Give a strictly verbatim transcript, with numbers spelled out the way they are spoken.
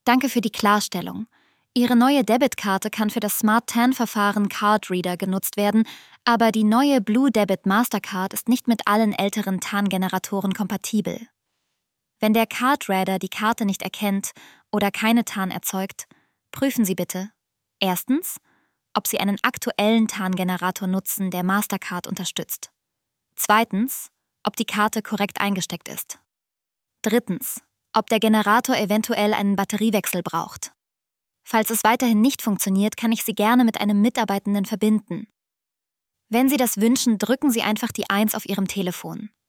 Danke für die Klarstellung. Ihre neue Debitkarte kann für das Smart T A N-Verfahren Card Reader genutzt werden, aber die neue Blue Debit Mastercard ist nicht mit allen älteren T A N-Generatoren kompatibel. Wenn der Card Reader die Karte nicht erkennt oder keine T A N erzeugt, prüfen Sie bitte: Erstens, ob Sie einen aktuellen T A N-Generator nutzen, der Mastercard unterstützt. Zweitens, ob die Karte korrekt eingesteckt ist. Drittens, ob der Generator eventuell einen Batteriewechsel braucht. Falls es weiterhin nicht funktioniert, kann ich Sie gerne mit einem Mitarbeitenden verbinden. Wenn Sie das wünschen, drücken Sie einfach die eins auf Ihrem Telefon.